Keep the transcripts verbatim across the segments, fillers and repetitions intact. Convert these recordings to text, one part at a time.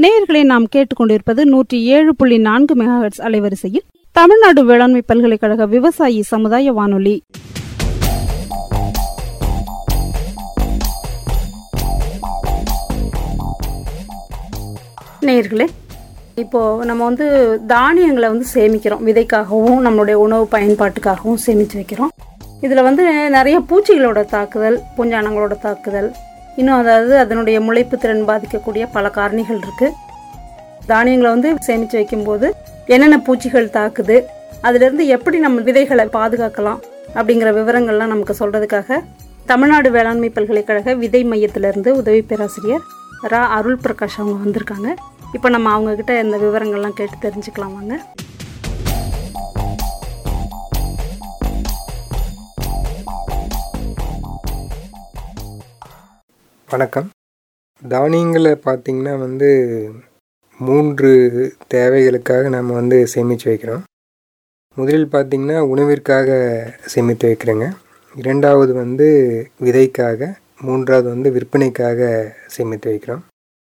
நேயர்களை நாம் கேட்டுக்கொண்டிருப்பது நூற்றி ஏழு புள்ளி நான்கு மெகாஹெர்ட்ஸ் அலைவரிசையில் தமிழ்நாடு வேளாண்மை பல்கலைக்கழக விவசாயி சமுதாய வானொலி. நேயர்களே, இப்போது நம்ம வந்து தானியங்களை வந்து சேமிக்கிறோம். விதைக்காகவும் நம்மளுடைய உணவு பயன்பாட்டுக்காகவும் சேமித்து வைக்கிறோம். இதில் வந்து நிறைய பூச்சிகளோட தாக்குதல், பூஞ்சானங்களோட தாக்குதல், இன்னும் அதாவது அதனுடைய முளைப்பு திறன் பாதிக்கக்கூடிய பல காரணிகள் இருக்குது. தானியங்களை வந்து சேமித்து வைக்கும்போது என்னென்ன பூச்சிகள் தாக்குது, அதிலிருந்து எப்படி நம்ம விதைகளை பாதுகாக்கலாம் அப்படிங்கிற விவரங்கள்லாம் நமக்கு சொல்கிறதுக்காக தமிழ்நாடு வேளாண்மை பல்கலைக்கழக விதை மையத்திலிருந்து உதவி பேராசிரியர் ரா அருள் பிரகாஷ் அவங்க வந்திருக்காங்க. இப்போ நம்ம அவங்கக்கிட்ட இந்த விவரங்கள்லாம் கேட்டு தெரிஞ்சுக்கலாம் வாங்க. வணக்கம். தானியங்களை பார்த்திங்கன்னா வந்து மூன்று தேவைகளுக்காக நம்ம வந்து சேமித்து வைக்கிறோம். முதலில் பார்த்திங்கன்னா உணவிற்காக சேமித்து வைக்கிறேங்க. இரண்டாவது வந்து விதைக்காக, மூன்றாவது வந்து விற்பனைக்காக சேமித்து வைக்கிறோம்.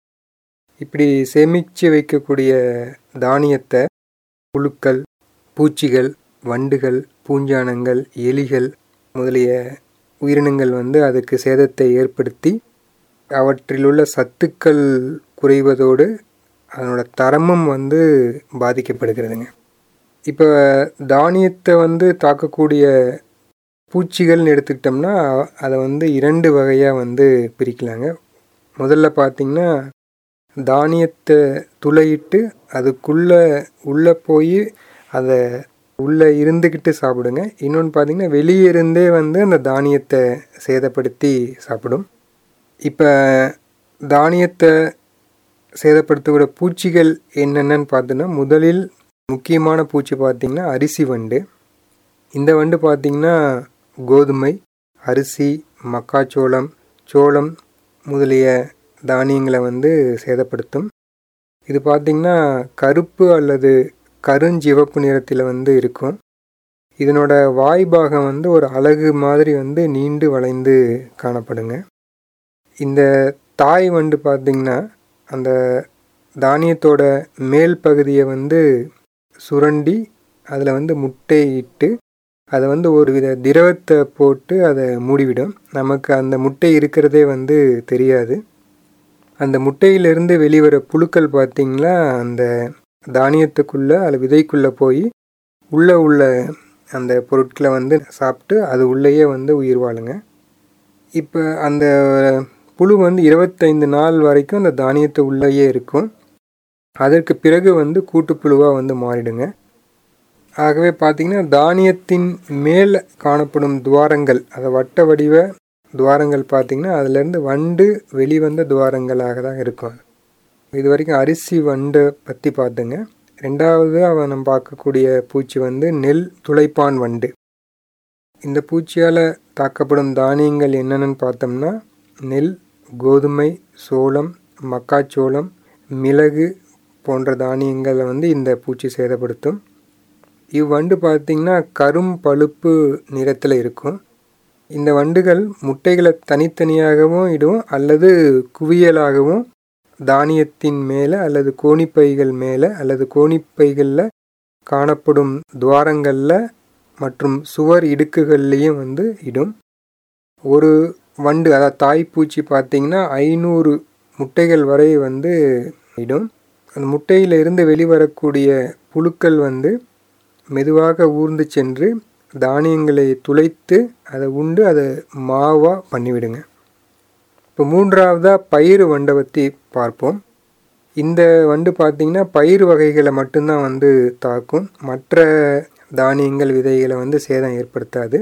இப்படி சேமித்து வைக்கக்கூடிய தானியத்தை புழுக்கள், பூச்சிகள், வண்டுகள், பூஞ்சானங்கள், எலிகள் முதலிய உயிரினங்கள் வந்து அதுக்கு சேதத்தை ஏற்படுத்தி அவற்றிலுள்ள சத்துக்கள் குறைவதோடு அதனோட தரமும் வந்து பாதிக்கப்படுகிறதுங்க. இப்போ தானியத்தை வந்து தாக்கக்கூடிய பூச்சிகள்னு எடுத்துக்கிட்டோம்னா அதை வந்து இரண்டு வகையாக வந்து பிரிக்கலாங்க. முதல்ல பார்த்திங்கன்னா தானியத்தை துளையிட்டு அதுக்குள்ளே உள்ளே போய் அதை உள்ளே இருந்துக்கிட்டு சாப்பிடுங்க. இன்னொன்று பார்த்திங்கன்னா வெளியே இருந்தே வந்து அந்த தானியத்தை சேதப்படுத்தி சாப்பிடும். இப்போ தானியத்தை சேதப்படுத்தக்கூடிய பூச்சிகள் என்னென்னு பார்த்தோன்னா, முதலில் முக்கியமான பூச்சி பார்த்திங்கன்னா அரிசி வண்டு. இந்த வண்டு பார்த்திங்கன்னா கோதுமை, அரிசி, மக்காச்சோளம், சோளம் முதலிய தானியங்களை வந்து சேதப்படுத்தும். இது பார்த்திங்கன்னா கருப்பு அல்லது கருஞ்சிவப்பு நிறத்தில் வந்து இருக்கும். இதனோட வாய்பாகம் வந்து ஒரு அலகு மாதிரி வந்து நீண்டு வளைந்து காணப்படுங்க. இந்த தாய் வண்டு பார்த்திங்கன்னா அந்த தானியத்தோட மேல் பகுதியை வந்து சுரண்டி அதில் வந்து முட்டை இட்டு அதை வந்து ஒரு வித திரவத்தை போட்டு அதை மூடிவிடும். நமக்கு அந்த முட்டை இருக்கிறதே வந்து தெரியாது. அந்த முட்டையிலிருந்து வெளிவர புழுக்கள் பார்த்திங்கன்னா அந்த தானியத்துக்குள்ளே அதில் விதைக்குள்ளே போய் உள்ளே உள்ள அந்த பொருட்களை வந்து சாப்பிட்டு அது உள்ளேயே வந்து உயிர் வாழுங்க. இப்போ அந்த புழு வந்து இருபத்தைந்து நாள் வரைக்கும் அந்த தானியத்தை உள்ளேயே இருக்கும். அதற்கு பிறகு வந்து கூட்டுப்புழுவாக வந்து மாறிடுங்க. ஆகவே பார்த்திங்கன்னா தானியத்தின் மேல் காணப்படும் துவாரங்கள், அதை வட்ட வடிவ துவாரங்கள் பார்த்திங்கன்னா அதிலேருந்து வண்டு வெளிவந்த துவாரங்களாக தான் இருக்கும். இது வரைக்கும் அரிசி வண்டை பற்றி பார்த்துங்க. ரெண்டாவது அவன் நம்ம பார்க்கக்கூடிய பூச்சி வந்து நெல் துளைப்பான் வண்டு. இந்த பூச்சியால் தாக்கப்படும் தானியங்கள் என்னென்னு பார்த்தோம்னா நெல், கோதுமை, சோளம், மக்காச்சோளம், மிளகு போன்ற தானியங்களை வந்து இந்த பூச்சி சேதப்படுத்தும். இவ்வண்டு பார்த்திங்கன்னா கரும் பழுப்பு நிறத்தில் இருக்கும். இந்த வண்டுகள் முட்டைகளை தனித்தனியாகவும் இடும் அல்லது குவியலாகவும் தானியத்தின் மேலே அல்லது கோணிப்பைகள் மேலே அல்லது கோணிப்பைகளில் காணப்படும் துவாரங்களில் மற்றும் சுவர் இடுக்குகள்லேயும் வந்து இடும். ஒரு வண்டு, அதாவது தாய்ப்பூச்சி பார்த்திங்கன்னா ஐநூறு முட்டைகள் வரை வந்து இடும். அந்த முட்டையிலிருந்து வெளிவரக்கூடிய புழுக்கள் வந்து மெதுவாக ஊர்ந்து சென்று தானியங்களை துளைத்து அதை உண்டு அதை மாவாக பண்ணிவிடுங்க. இப்போ மூன்றாவதாக பயிறு வண்டை பற்றி பார்ப்போம். இந்த வண்டு பார்த்திங்கன்னா பயிறு வகைகளை மட்டும்தான் வந்து தாக்கும். மற்ற தானியங்கள், விதைகளை வந்து சேதம் ஏற்படுத்தாது.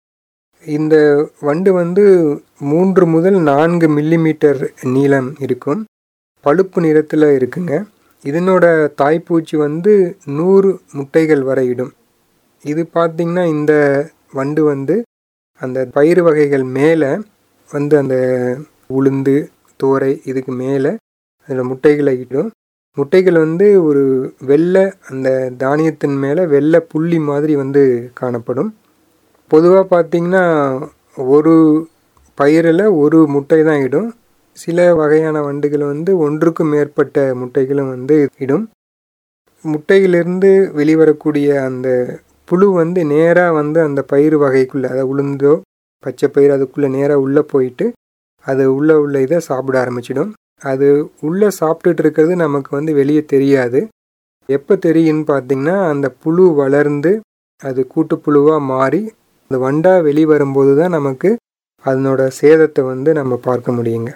இந்த வண்டு வந்து மூன்று முதல் நான்கு மில்லிமீட்டர் நீளம் இருக்கும். பழுப்பு நிறத்தில் இருக்குங்க. இதனோட தாய்ப்பூச்சி வந்து நூறு முட்டைகள் வரை இடும். இது பார்த்திங்கன்னா இந்த வண்டு வந்து அந்த பயிறு வகைகள் மேலே வந்து அந்த உளுந்து, தோரை இதுக்கு மேலே அதில் முட்டைகளை இடும். முட்டைகள் வந்து ஒரு வெள்ளை, அந்த தானியத்தின் மேலே வெள்ளை புள்ளி மாதிரி வந்து காணப்படும். பொதுவாக பார்த்திங்கன்னா ஒரு பயிரில் ஒரு முட்டை தான் இடும். சில வகையான வண்டுகள் வந்து ஒன்றுக்கும் மேற்பட்ட முட்டைகளும் வந்து இடும். முட்டையிலிருந்து வெளிவரக்கூடிய அந்த புழு வந்து நேராக வந்து அந்த பயிர் வகைக்குள்ளே, அதை உளுந்தோ பச்சை பயிர் அதுக்குள்ளே நேராக உள்ளே போயிட்டு அது உள்ளே உள்ள இதை சாப்பிட ஆரம்பிச்சிடும். அது உள்ளே சாப்பிட்டுட்டு இருக்கிறது நமக்கு வந்து வெளியே தெரியாது. எப்போ தெரியும்னு பார்த்திங்கன்னா, அந்த புழு வளர்ந்து அது கூட்டுப்புழுவாக மாறி அந்த வண்டாக வெளிவரும்போது தான் நமக்கு அதனோட சேதத்தை வந்து நம்ம பார்க்க முடியுங்க.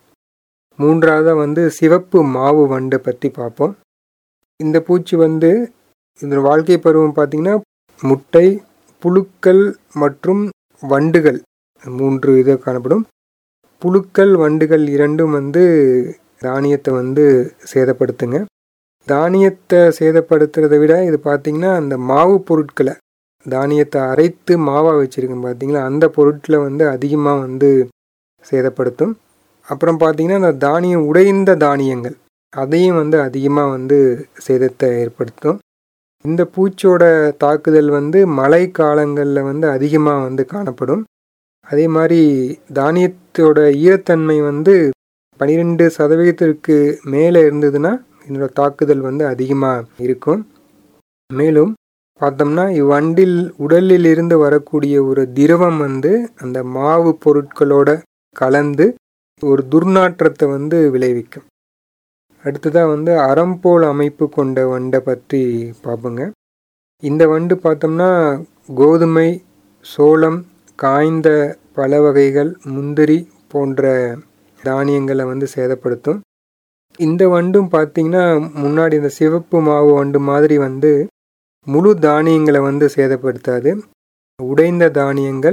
மூன்றாவதாக வந்து சிவப்பு மாவு வண்டை பற்றி பார்ப்போம். இந்த பூச்சி வந்து இந்த வாழ்க்கை பருவம் பார்த்திங்கன்னா முட்டை, புழுக்கள் மற்றும் வண்டுகள் மூன்று இது காணப்படும். புழுக்கள் வண்டுகள் இரண்டும் வந்து தானியத்தை வந்து சேதப்படுத்துங்க. தானியத்தை சேதப்படுத்துறதை விட இது பார்த்திங்கன்னா அந்த மாவு பொருட்களை, தானியத்தை அரைத்து மாவாக வச்சுருக்கோம் பார்த்திங்களா, அந்த பொருட்களை வந்து அதிகமாக வந்து சேதப்படுத்தும். அப்புறம் பார்த்திங்கன்னா அந்த தானியம் உடைந்த தானியங்கள் அதையும் வந்து அதிகமாக வந்து சேதத்தை ஏற்படுத்தும். இந்த பூச்சியோட தாக்குதல் வந்து மழை காலங்களில் வந்து அதிகமாக வந்து காணப்படும். அதே மாதிரி தானியத்தோட ஈரத்தன்மை வந்து பன்னிரெண்டு சதவீதத்திற்கு மேலே இருந்ததுன்னா இதனோட தாக்குதல் வந்து அதிகமாக இருக்கும். மேலும் பார்த்தோம்னா இவ்வண்டில் உடலில் இருந்து வரக்கூடிய ஒரு திரவம் வந்து அந்த மாவு பொருட்களோட கலந்து ஒரு துர்நாற்றத்தை வந்து விளைவிக்கும். அடுத்ததாக வந்து அறம்போல் அமைப்பு கொண்ட வண்டை பற்றி பார்ப்போங்க. இந்த வண்டு பார்த்தோம்னா கோதுமை, சோளம், காய்ந்த பல வகைகள், முந்திரி போன்ற தானியங்களை வந்து சேதப்படுத்தும். இந்த வண்டும் பார்த்திங்கன்னா முன்னாடி இந்த சிவப்பு மாவு வண்டு மாதிரி வந்து முழு தானியங்களை வந்து சேதப்படுத்தாது. உடைந்த தானியங்கள்,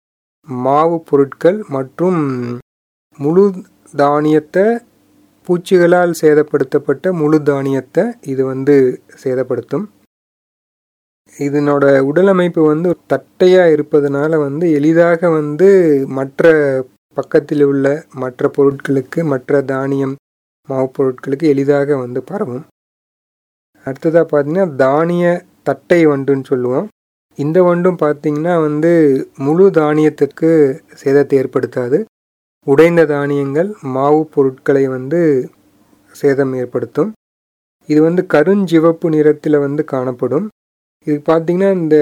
மாவு பொருட்கள் மற்றும் முழு தானியத்தை, பூச்சிகளால் சேதப்படுத்தப்பட்ட முழு தானியத்தை இது வந்து சேதப்படுத்தும். இதனோட உடலமைப்பு வந்து தட்டையாக இருப்பதனால வந்து எளிதாக வந்து மற்ற பக்கத்தில் உள்ள மற்ற பொருட்களுக்கு, மற்ற தானியம் மாவு பொருட்களுக்கு எளிதாக வந்து பரவும். அடுத்ததாக பார்த்திங்கன்னா தானிய தட்டை வண்டுன்னு சொல்லுவோம். இந்த வண்டும் பார்த்திங்கன்னா வந்து முழு தானியத்திற்கு சேதத்தை ஏற்படுத்தாது. உடைந்த தானியங்கள், மாவு பொருட்களை வந்து சேதம் ஏற்படுத்தும். இது வந்து கருஞ்சிவப்பு நிறத்தில் வந்து காணப்படும். இது பார்த்திங்கன்னா இந்த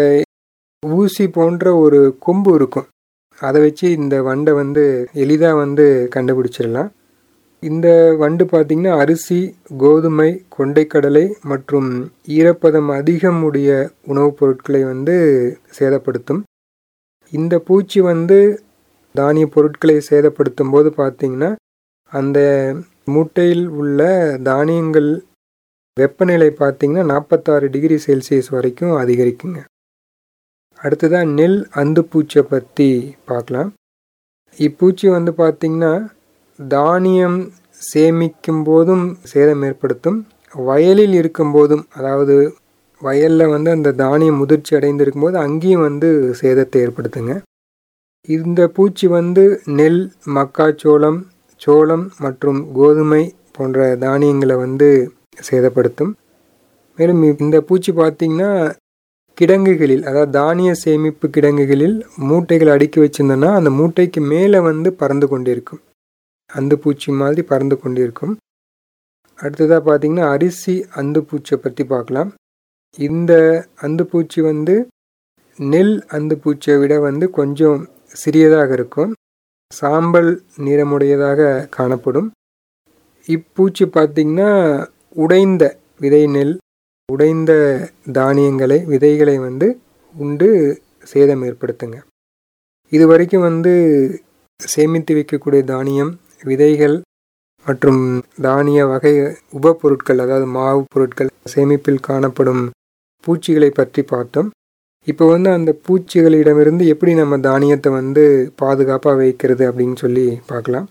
ஊசி போன்ற ஒரு கொம்பு இருக்கும். அதை வச்சு இந்த வண்டை வந்து எளிதாக வந்து கண்டுபிடிச்சிடலாம். இந்த வண்டு பார்த்திங்கன்னா அரிசி, கோதுமை, கொண்டைக்கடலை மற்றும் ஈரப்பதம் அதிகம் உடைய உணவுப் பொருட்களை வந்து சேதப்படுத்தும். இந்த பூச்சி வந்து தானிய பொருட்களை சேதப்படுத்தும் போது பார்த்திங்கன்னா அந்த மூட்டையில் உள்ள தானியங்கள் வெப்பநிலை பார்த்திங்கன்னா நாற்பத்தாறு டிகிரி செல்சியஸ் வரைக்கும் அதிகரிக்குங்க. அடுத்ததாக நெல் அந்துப்பூச்சை பற்றி பார்க்கலாம். இப்பூச்சி வந்து பார்த்திங்கன்னா தானியம் சேமிக்கும் போதும் சேதம் ஏற்படுத்தும். வயலில் இருக்கும்போதும், அதாவது வயலில் வந்து அந்த தானியம் முதிர்ச்சி அடைந்திருக்கும் போது அங்கேயும் வந்து சேதத்தை ஏற்படுத்துங்க. இந்த பூச்சி வந்து நெல், மக்காச்சோளம், சோளம் மற்றும் கோதுமை போன்ற தானியங்களை வந்து சேதப்படுத்தும். மேலும் இந்த பூச்சி பார்த்திங்கன்னா கிடங்குகளில், அதாவது தானிய சேமிப்பு கிடங்குகளில் மூட்டைகள் அடுக்கி வச்சிருந்தோன்னா அந்த மூட்டைக்கு மேலே வந்து பறந்து கொண்டிருக்கும். அந்த பூச்சி மாதிரி பறந்து கொண்டிருக்கும். அடுத்ததாக பார்த்திங்கன்னா அரிசி அந்துப்பூச்சை பற்றி பார்க்கலாம். இந்த அந்துப்பூச்சி வந்து நெல் அந்துப்பூச்சியை விட வந்து கொஞ்சம் சிறியதாக இருக்கும். சாம்பல் நிறமுடையதாக காணப்படும். இப்பூச்சி பார்த்திங்கன்னா உடைந்த விதை நெல், உடைந்த தானியங்களை, விதைகளை வந்து உண்டு சேதம் ஏற்படுத்துங்க. இது வரைக்கும் வந்து சேமித்து வைக்கக்கூடிய தானியம், விதைகள் மற்றும் தானிய வகை உப பொருட்கள், அதாவது மாவு பொருட்கள் சேமிப்பில் காணப்படும் பூச்சிகளை பற்றி பார்த்தோம். இப்போ வந்து அந்த பூச்சிகளிடமிருந்து எப்படி நம்ம தானியத்தை வந்து பாதுகாப்பாக வைக்கிறது அப்படின்னு சொல்லி பார்க்கலாம்.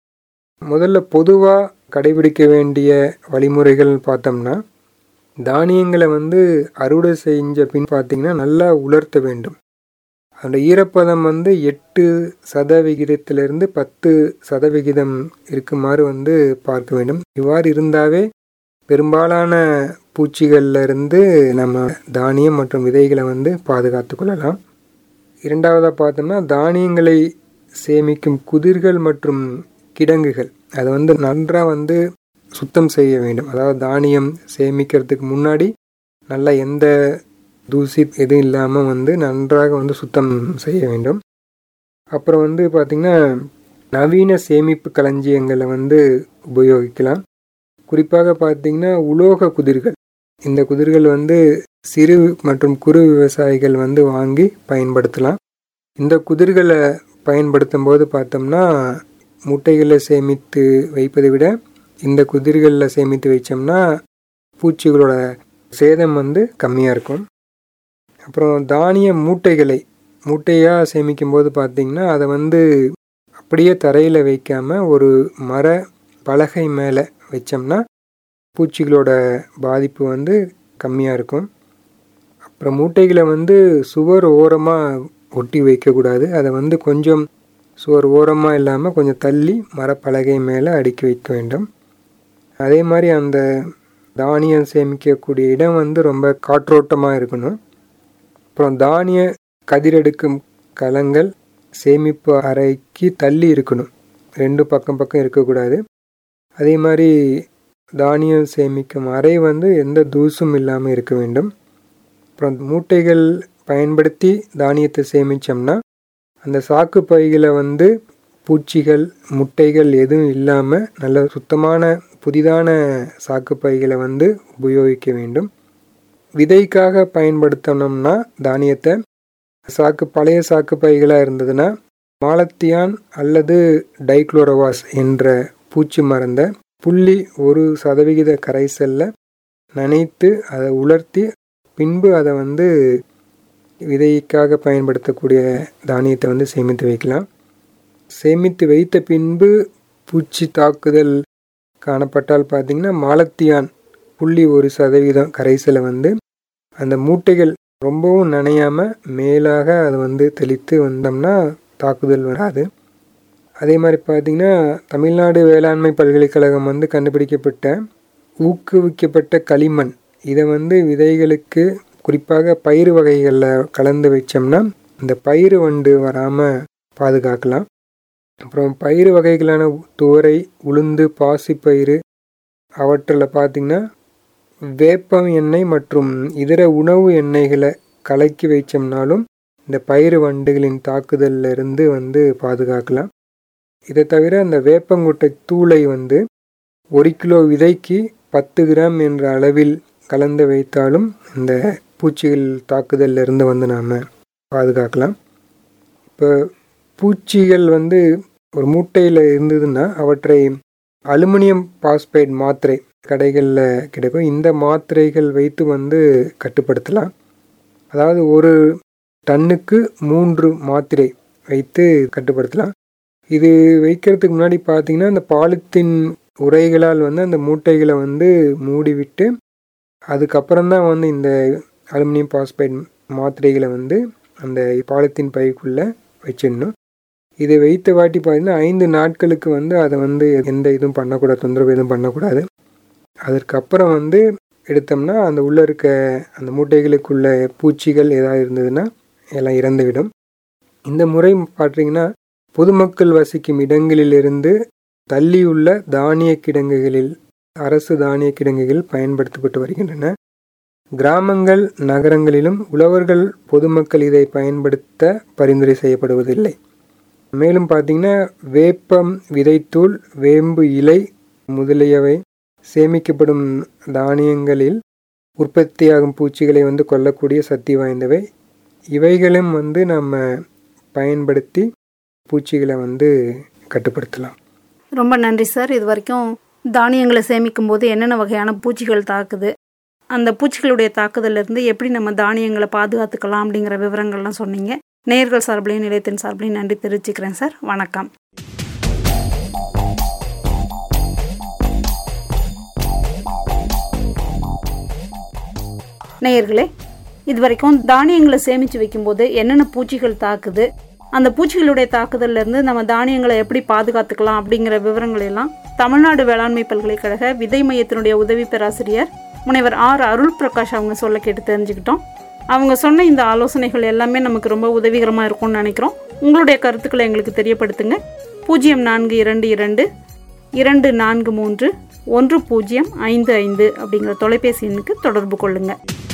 முதல்ல பொதுவாக கடைபிடிக்க வேண்டிய வழிமுறைகள் பார்த்தோம்னா, தானியங்களை வந்து அறுவடை செஞ்ச பின் பார்த்திங்கன்னா நல்லா உலர்த்த வேண்டும். அந்த ஈரப்பதம் வந்து எட்டு சதவிகிதத்திலிருந்து பத்து சதவிகிதம் இருக்குமாறு வந்து பார்க்க வேண்டும். இவ்வாறு இருந்தாவே பெரும்பாலான பூச்சிகளில் இருந்து நம்ம தானியம் மற்றும் விதைகளை வந்து பாதுகாத்து கொள்ளலாம். இரண்டாவதாக பார்த்தோம்னா தானியங்களை சேமிக்கும் குதிர்கள் மற்றும் கிடங்குகள், அதை வந்து நன்றாக வந்து சுத்தம் செய்ய வேண்டும். அதாவது தானியம் சேமிக்கிறதுக்கு முன்னாடி நல்லா எந்த தூசி எதுவும் இல்லாமல் வந்து நன்றாக வந்து சுத்தம் செய்ய வேண்டும். அப்புறம் வந்து பார்த்திங்கன்னா நவீன சேமிப்பு களஞ்சியங்களை வந்து உபயோகிக்கலாம். குறிப்பாக பார்த்திங்கன்னா உலோக குதிர்கள். இந்த குதிர்கள் வந்து சிறு மற்றும் குறு விவசாயிகள் வந்து வாங்கி பயன்படுத்தலாம். இந்த குதிர்களை பயன்படுத்தும் போது பார்த்தோம்னா மூட்டைகளில் சேமித்து வைப்பதை விட இந்த குதிர்களில் சேமித்து வச்சோம்னா பூச்சிகளோட சேதம் வந்து கம்மியாக இருக்கும். அப்புறம் தானிய மூட்டைகளை மூட்டையாக சேமிக்கும் போது பார்த்திங்கன்னா அதை வந்து அப்படியே தரையில் வைக்காமல் ஒரு மர பலகை மேலே வச்சோம்னா பூச்சிகளோட பாதிப்பு வந்து கம்மியாக இருக்கும். அப்புறம் மூட்டைகளை வந்து சுவர் ஓரமாக ஒட்டி வைக்கக்கூடாது. அதை வந்து கொஞ்சம் சுவர் ஓரமாக இல்லாமல் கொஞ்சம் தள்ளி மரப்பலகை மேலே அடுக்கி வைக்க வேண்டும். அதே மாதிரி அந்த தானியம் சேமிக்கக்கூடிய இடம் வந்து ரொம்ப காற்றோட்டமாக இருக்கணும். அப்புறம் தானிய கதிரெடுக்கும் கலங்கள் சேமிப்பு அறைக்கு தள்ளி இருக்கணும். ரெண்டு பக்கம் பக்கம் இருக்கக்கூடாது. அதே மாதிரி தானியம் சேமிக்கும் அறை வந்து எந்த தூசும் இல்லாமல் இருக்க வேண்டும். அப்புறம் மூட்டைகள் பயன்படுத்தி தானியத்தை சேமித்தோம்னா அந்த சாக்கு பைகளை வந்து பூச்சிகள் முட்டைகள் எதுவும் இல்லாமல் நல்ல சுத்தமான புதிதான சாக்கு பைகளை வந்து உபயோகிக்க வேண்டும். விதைக்காக பயன்படுத்தணும்னா தானியத்தை சாக்கு பழைய சாக்கு பைகளாக இருந்ததுன்னா மாலத்தியான் அல்லது டைக்ளோரோவாஸ் என்ற பூச்சி மருந்தை புள்ளி ஒரு சதவிகித கரைசலில் நனைத்து அதை உலர்த்தி பின்பு அதை வந்து விதைக்காக பயன்படுத்தக்கூடிய தானியத்தை வந்து சேமித்து வைக்கலாம். சேமித்து வைத்த பின்பு பூச்சி தாக்குதல் காணப்பட்டால் பார்த்திங்கன்னா மாலத்தியான் புள்ளி ஒரு சதவீதம் கரைசலை வந்து அந்த மூட்டைகள் ரொம்பவும் நனையாமல் மேலாக அதை வந்து தெளித்து வந்தோம்னா தாக்குதல் வராது. அதே மாதிரி பார்த்திங்கன்னா தமிழ்நாடு வேளாண்மை பல்கலைக்கழகம் வந்து கண்டுபிடிக்கப்பட்ட ஊக்குவிக்கப்பட்ட களிமண் இதை வந்து விதைகளுக்கு குறிப்பாக பயிறு வகைகளில் கலந்து வச்சோம்னா இந்த பயிறு வண்டு வராமல் பாதுகாக்கலாம். அப்புறம் பயிறு வகைகளான துவரை, உளுந்து, பாசிப்பயிறு அவற்றில் பார்த்திங்கன்னா வேப்பம் எண்ணெய் மற்றும் இதர உணவு எண்ணெய்களை கலக்கி வைச்சோம்னாலும் இந்த பயிறு வண்டுகளின் தாக்குதலில் இருந்து வந்து பாதுகாக்கலாம். இதை தவிர அந்த வேப்பங்கொட்டை தூளை வந்து ஒரு கிலோ விதைக்கு பத்து கிராம் என்ற அளவில் கலந்து வைத்தாலும் இந்த பூச்சிகள் தாக்குதலில் இருந்து வந்து நாம் பாதுகாக்கலாம். இப்போ பூச்சிகள் வந்து ஒரு மூட்டையில் இருந்ததுன்னா அவற்றை அலுமினியம் பாஸ்பைட் மாத்திரை கடைகளில் கிடைக்கும். இந்த மாத்திரைகள் வைத்து வந்து கட்டுப்படுத்தலாம். அதாவது ஒரு டன்னுக்கு மூன்று மாத்திரை வைத்து கட்டுப்படுத்தலாம். இது வைக்கிறதுக்கு முன்னாடி பார்த்திங்கன்னா அந்த பாலித்தீன் உரைகளால் வந்து அந்த மூட்டைகளை வந்து மூடிவிட்டு அதுக்கப்புறம்தான் வந்து இந்த அலுமினியம் பாஸ்பைட் மாத்திரைகளை வந்து அந்த பாலித்தீன் பைக்குள்ளே வச்சிடணும். இதை வைத்த வாட்டி பார்த்திங்கன்னா ஐந்து நாட்களுக்கு வந்து அதை வந்து எந்த இதுவும் பண்ணக்கூடாது, தொந்தரவு எதுவும் பண்ணக்கூடாது. அதற்கப்புறம் வந்து எடுத்தோம்னா அந்த உள்ளே இருக்க அந்த மூட்டைகளுக்குள்ள பூச்சிகள் ஏதாவது இருந்ததுன்னா எல்லாம் இறந்துவிடும். இந்த முறை பார்த்திங்கன்னா பொதுமக்கள் வசிக்கும் இடங்களிலிருந்து தள்ளியுள்ள தானிய கிடங்குகளில் அரசு தானிய கிடங்குகள் பயன்படுத்தப்பட்டு வருகின்றன. கிராமங்கள் நகரங்களிலும் உழவர்கள் பொதுமக்கள் இதை பயன்படுத்த பரிந்துரை செய்யப்படுவதில்லை. மேலும் பார்த்திங்கன்னா வேப்பம், விதைத்தூள், வேம்பு இலை முதலியவை சேமிக்கப்படும் தானியங்களில் உற்பத்தியாகும் பூச்சிகளை வந்து கொல்லக்கூடிய சக்தி வாய்ந்தவை. இவைகளும் வந்து நம்ம பயன்படுத்தி பூச்சிகளை வந்து கட்டுப்படுத்தலாம். ரொம்ப நன்றி சார். இது வரைக்கும் தானியங்களை சேமிக்கும் போது என்னென்ன வகையான பூச்சிகள் தாக்குது, அந்த பூச்சிகளுடைய தாக்குதலிருந்து எப்படி நம்ம தானியங்களை பாதுகாத்துக்கலாம் அப்படிங்கிற விவரங்கள்லாம் சொன்னீங்க. நேயர்கள் சார்பிலையும் நிலையத்தின் சார்பிலையும் நன்றி தெரிவிச்சுக்கிறேன் சார். வணக்கம். நேயர்களே, இது வரைக்கும் தானியங்களை சேமித்து வைக்கும்போது என்னென்ன பூச்சிகள் தாக்குது, அந்த பூச்சிகளுடைய தாக்குதல்ல இருந்து நம்ம தானியங்களை எப்படி பாதுகாத்துக்கலாம் அப்படிங்கிற விவரங்கள் எல்லாம் தமிழ்நாடு வேளாண்மை பல்கலைக்கழக விதை மையத்தினுடைய உதவி பேராசிரியர் முனைவர் ஆர் அருள் பிரகாஷ் அவங்க சொல்ல கேட்டு தெரிஞ்சுக்கிட்டோம். அவங்க சொன்ன இந்த ஆலோசனைகள் எல்லாமே நமக்கு ரொம்ப உதவிகரமாக இருக்கும்னு நினைக்கிறோம். உங்களுடைய கருத்துக்களை எங்களுக்கு தெரியப்படுத்துங்க. பூஜ்ஜியம் நான்கு இரண்டு இரண்டு இரண்டு நான்கு மூன்று ஒன்று பூஜ்ஜியம் ஐந்து ஐந்து அப்படிங்கிற தொலைபேசி எண்ணுக்கு தொடர்பு கொள்ளுங்கள்.